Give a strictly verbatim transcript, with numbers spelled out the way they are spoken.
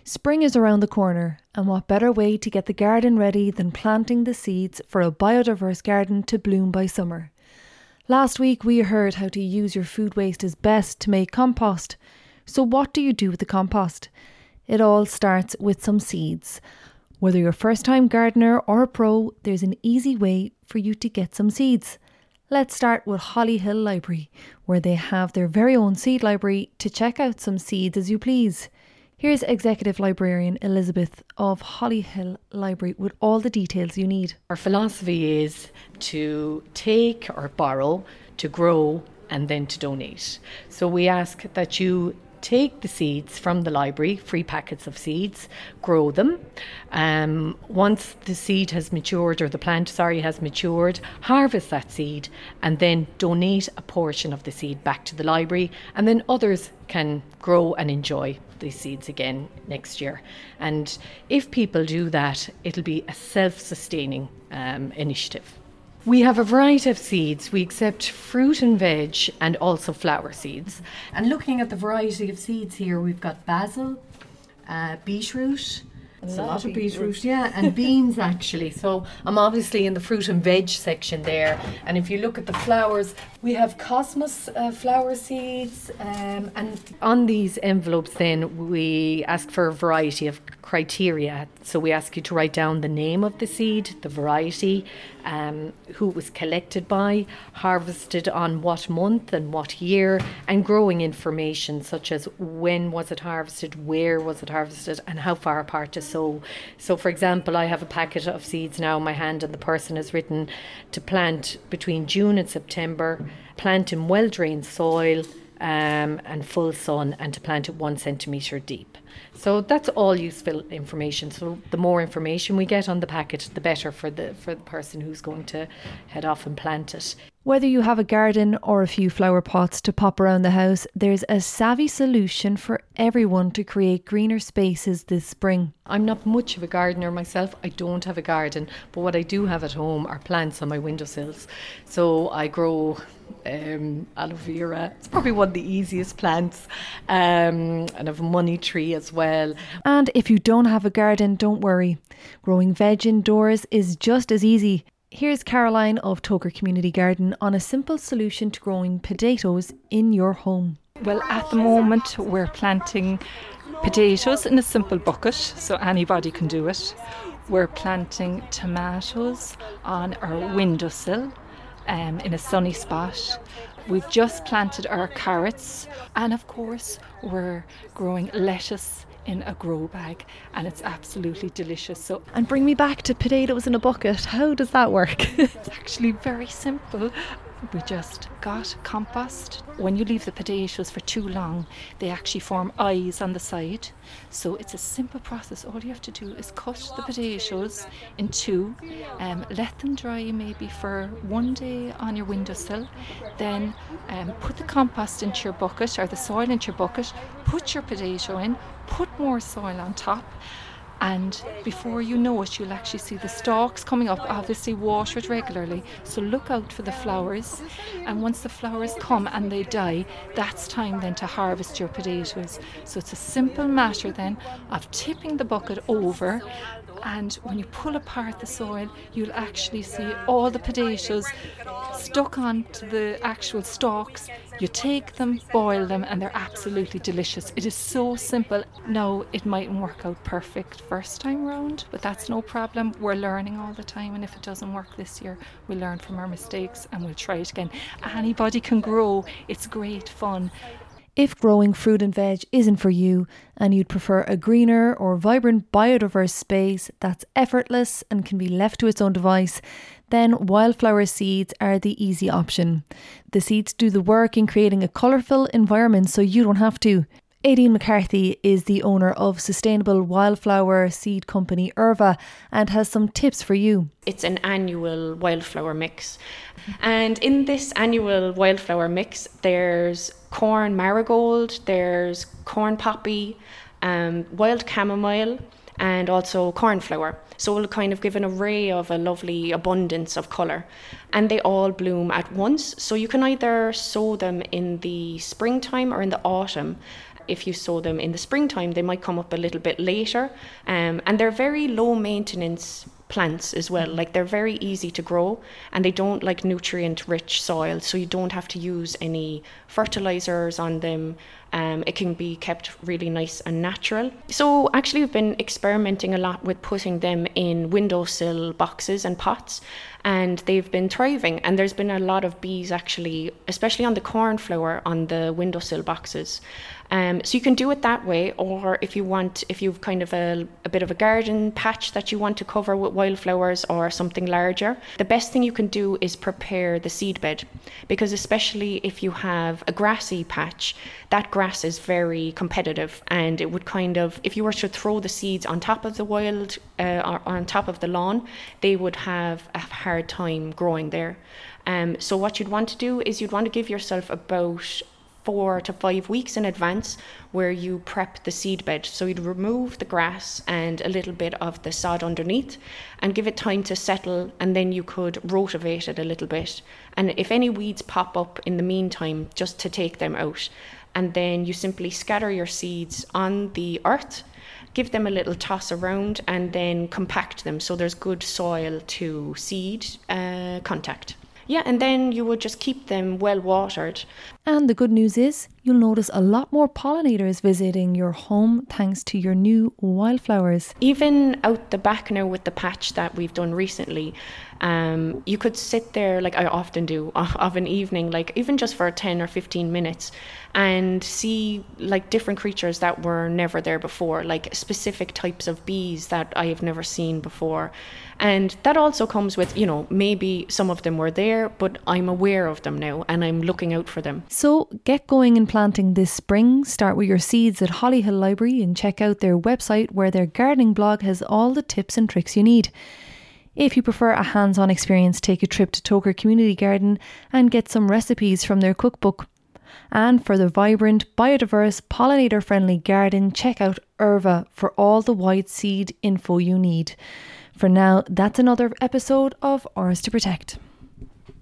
Spring is around the corner, and what better way to get the garden ready than planting the seeds for a biodiverse garden to bloom by summer. Last week we heard how to use your food waste as best to make compost. So what do you do with the compost? It all starts with some seeds. Whether you're a first-time gardener or a pro, there's an easy way for you to get some seeds. Let's start with Hollyhill Library, where they have their very own seed library to check out some seeds as you please. Here's Executive Librarian Elizabeth of Hollyhill Library with all the details you need. Our philosophy is to take or borrow, to grow and then to donate. So we ask that you take the seeds from the library, free packets of seeds, grow them. Um, once the seed has matured, or the plant, sorry, has matured, harvest that seed and then donate a portion of the seed back to the library, and then others can grow and enjoy these seeds again next year. And if people do that, it'll be a self-sustaining um, initiative. We have a variety of seeds. We accept fruit and veg and also flower seeds. And looking at the variety of seeds here, we've got basil, uh, beetroot. It's a lot of beetroot, yeah, and beans actually. So I'm obviously in the fruit and veg section there. And if you look at the flowers, we have cosmos uh, flower seeds. Um, and on these envelopes then we ask for a variety of criteria. So we ask you to write down the name of the seed, the variety, um, who it was collected by, harvested on what month and what year, and growing information such as when was it harvested, where was it harvested, and how far apart to sow. So for example, I have a packet of seeds now in my hand, and the person has written to plant between June and September, plant in well-drained soil um, and full sun, and to plant it one centimetre deep. So that's all useful information. So the more information we get on the packet, the better for the for the person who's going to head off and plant it. Whether you have a garden or a few flower pots to pop around the house, there's a savvy solution for everyone to create greener spaces this spring. I'm not much of a gardener myself. I don't have a garden, but what I do have at home are plants on my windowsills. So I grow um, aloe vera. It's probably one of the easiest plants. Um, and I have a money tree as well. And if you don't have a garden, don't worry. Growing veg indoors is just as easy. Here's Caroline of Toker Community Garden on a simple solution to growing potatoes in your home. Well, at the moment we're planting potatoes in a simple bucket, so anybody can do it. We're planting tomatoes on our windowsill um, in a sunny spot. We've just planted our carrots, and of course we're growing lettuce in a grow bag, and it's absolutely delicious. So, and bring me back to potatoes in a bucket. How does that work? It's actually very simple. We just got compost. When you leave the potatoes for too long, they actually form eyes on the side. So it's a simple process. All you have to do is cut the potatoes in two, um, let them dry maybe for one day on your windowsill, then um, put the compost into your bucket or the soil into your bucket, put your potato in, put more soil on top, and before you know it, you'll actually see the stalks coming up. Obviously water it regularly, so look out for the flowers, and once the flowers come and they die, that's time then to harvest your potatoes. So it's a simple matter then of tipping the bucket over, and when you pull apart the soil, you'll actually see all the potatoes stuck onto the actual stalks. You take them, boil them, and they're absolutely delicious. It is so simple. Now, it mightn't work out perfect first time round, but that's no problem. We're learning all the time, and if it doesn't work this year, we'll learn from our mistakes and we'll try it again. Anybody can grow. It's great fun. If growing fruit and veg isn't for you, and you'd prefer a greener or vibrant biodiverse space that's effortless and can be left to its own device, then wildflower seeds are the easy option. The seeds do the work in creating a colourful environment so you don't have to. Aideen McCarthy is the owner of sustainable wildflower seed company Irva and has some tips for you. It's an annual wildflower mix. And in this annual wildflower mix, there's corn marigold, there's corn poppy, um, wild chamomile, and also cornflower. So it'll kind of give an array of a lovely abundance of colour. And they all bloom at once. So you can either sow them in the springtime or in the autumn. if you sow them in the springtime, they might come up a little bit later. Um, and they're very low maintenance plants as well. Like they're very easy to grow and they don't like nutrient rich soil, so you don't have to use any fertilizers on them. Um, it can be kept really nice and natural. So actually we've been experimenting a lot with putting them in windowsill boxes and pots, and they've been thriving, and there's been a lot of bees actually, especially on the cornflower on the windowsill boxes. Um, so you can do it that way, or if you want, if you've kind of a, a bit of a garden patch that you want to cover with wildflowers or something larger, the best thing you can do is prepare the seed bed, because especially if you have a grassy patch, that grass is very competitive, and it would kind of, if you were to throw the seeds on top of the wild uh, or, or on top of the lawn, they would have a hard time growing there. Um, so what you'd want to do is you'd want to give yourself about four to five weeks in advance where you prep the seed bed. So you'd remove the grass and a little bit of the sod underneath and give it time to settle, and then you could rotivate it a little bit. And if any weeds pop up in the meantime, just to take them out. And then you simply scatter your seeds on the earth, give them a little toss around, and then compact them so there's good soil to seed uh, contact. Yeah, and then you would just keep them well watered. And the good news is you'll notice a lot more pollinators visiting your home thanks to your new wildflowers. Even out the back now with the patch that we've done recently, um, you could sit there, like I often do, of an evening, like even just for ten or fifteen minutes, and see like different creatures that were never there before, like specific types of bees that I have never seen before. And that also comes with, you know, maybe some of them were there, but I'm aware of them now and I'm looking out for them. So get going and planting this spring. Start with your seeds at Hollyhill Library and check out their website where their gardening blog has all the tips and tricks you need. If you prefer a hands-on experience, take a trip to Toker Community Garden and get some recipes from their cookbook. And for the vibrant, biodiverse, pollinator-friendly garden, check out Urva for all the white seed info you need. For now, that's another episode of Ours to Protect.